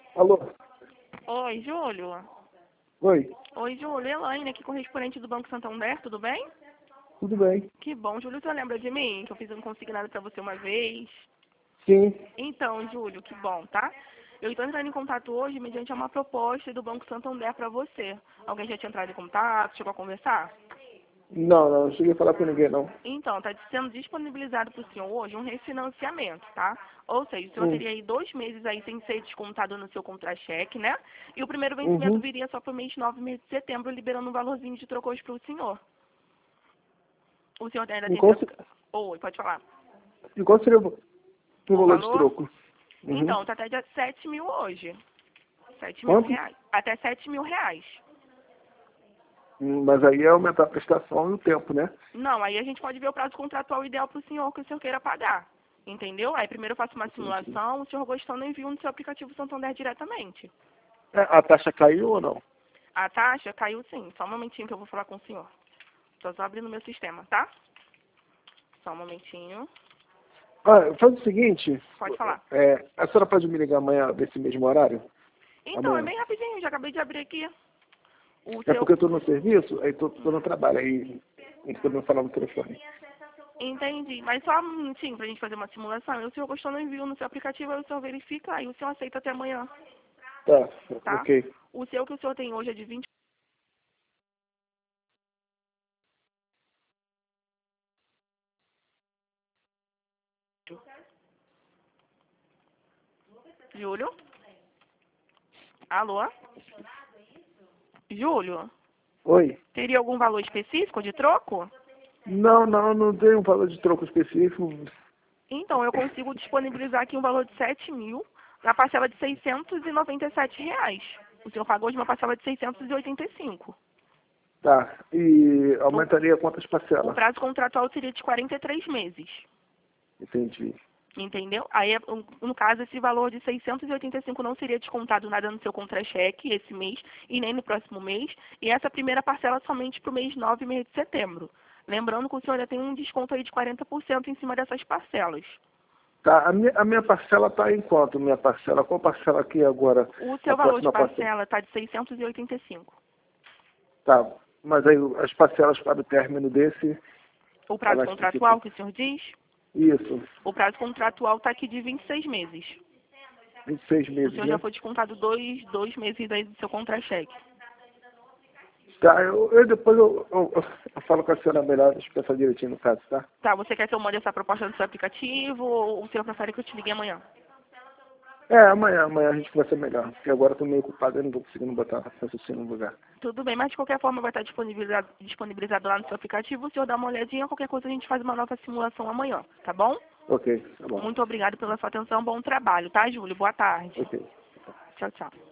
Alô? Oi, Júlio. Oi, Oi, Júlio. Elaine, aqui correspondente do Banco Santander, tudo bem? tudo bem? Que bom, Júlio. Você lembra de mim? Que eu fiz um consignado pra você uma vez. Sim. Então, Júlio, que bom, tá? Eu estou entrando em contato hoje mediante uma proposta do Banco Santander para você. Alguém já tinha entrado em contato, chegou a conversar? Não cheguei a falar com ninguém, não. Então, está sendo disponibilizado para o senhor hoje um refinanciamento, tá? Ou seja, o senhor Hum. teria aí 2 meses aí sem ser descontado no seu contra-cheque, né? E o primeiro vencimento Uhum. viria só para o mês 9, mês de setembro, liberando um valorzinho de troco hoje para o senhor. O senhor ainda E tem... qual, Oi, pode falar. e qual seria o O valor de valor? troco? Uhum. Então, tá até de 7 mil hoje. 7 mil Quanto? reais. Até 7 mil reais. Mas aí é aumentar a prestação e o tempo, né? Não, aí a gente pode ver o prazo contratual ideal para o senhor que o senhor queira pagar. Entendeu? Aí primeiro eu faço uma Entendi. simulação, o senhor gostando eu envio no seu aplicativo Santander diretamente. A taxa caiu ou não? A taxa caiu sim. Só um momentinho que eu vou falar com o senhor. Tô só abrindo meu sistema, tá? Só um momentinho. Faz o seguinte, Pode falar. a senhora pode me ligar amanhã desse mesmo horário? Então, é Amanhã. bem rapidinho, já acabei de abrir aqui. O É seu... porque eu estou no serviço, aí tô no trabalho, aí não estou podendo falar no telefone. Entendi. Mas só um minutinho pra gente fazer uma simulação. E o senhor gostou, eu envio no seu aplicativo, aí o senhor verifica, aí o senhor aceita até amanhã, Tá, tá? ok. O seu que o senhor tem hoje é de 20. Júlio? Alô? Júlio? Oi. Teria algum valor específico de troco? Não tem um valor de troco específico. Então, eu consigo disponibilizar aqui um valor de 7 mil na parcela de R$ 697. O senhor pagou de uma parcela de 685. Tá. E O, aumentaria quantas o parcelas? prazo contratual seria de 43 meses. Entendi. Entendeu? Aí, no caso, esse valor de 685 não seria descontado nada no seu contra-cheque esse mês e nem no próximo mês. E essa primeira parcela somente para o mês 9 e mês de setembro. Lembrando que o senhor ainda tem um desconto aí de 40% em cima dessas parcelas. Tá. A minha parcela tá em quanto? Minha parcela? Qual parcela aqui agora? O A seu valor de próxima parcela? parcela está de 685. Tá. Mas aí as parcelas para o término desse, O prazo elas contratual ficam. que o senhor diz? Isso. O prazo contratual está aqui de 26 meses. 26 O meses, senhor já né? foi descontado dois meses aí do seu contra-cheque. Tá. Eu falo com a senhora melhor, deixa eu pensar direitinho no caso, tá? Tá, você quer que eu mande essa proposta no seu aplicativo ou o senhor prefere que eu te ligue amanhã? Amanhã a gente conversa melhor. Porque agora eu tô meio ocupado, eu não tô conseguindo botar raciocínio no lugar. Tudo bem, mas de qualquer forma vai estar disponibilizado lá no seu aplicativo. O senhor dá uma olhadinha, qualquer coisa a gente faz uma nova simulação amanhã, tá bom? Ok, tá bom. Muito obrigada pela sua atenção, bom trabalho, tá, Júlio? Boa tarde. Ok. Tchau, tchau.